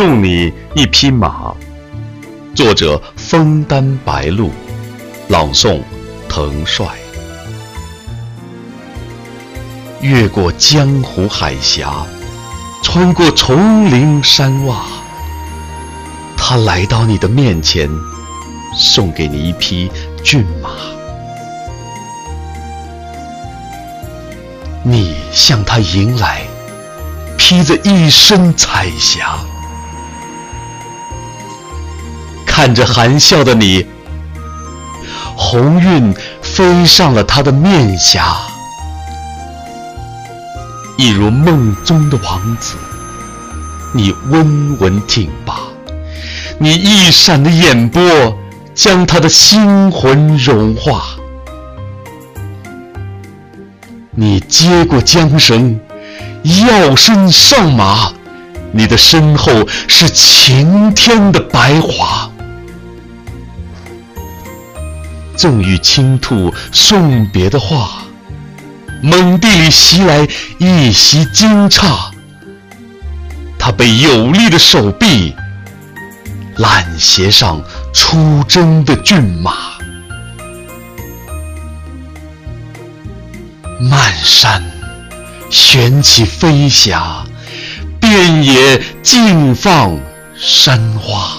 送你一匹马。作者：枫丹白露，朗诵：滕帅。越过江湖海峡，穿过丛林山洼，他来到你的面前，送给你一匹骏马。你向他迎来，披着一身彩霞，看着含笑的你，红晕飞上了他的面颊。一如梦中的王子，你温文挺拔，你一闪的眼波将他的心魂融化。你接过缰绳，跃身上马，你的身后是晴天的白华。纵欲倾吐送别的话，猛地里袭来一袭惊诧，他被有力的手臂揽携上出征的骏马。漫山旋起飞霞，遍野尽放山花。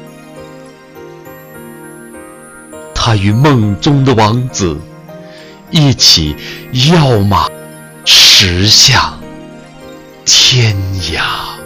他与梦中的王子一起跃马，驰向天涯。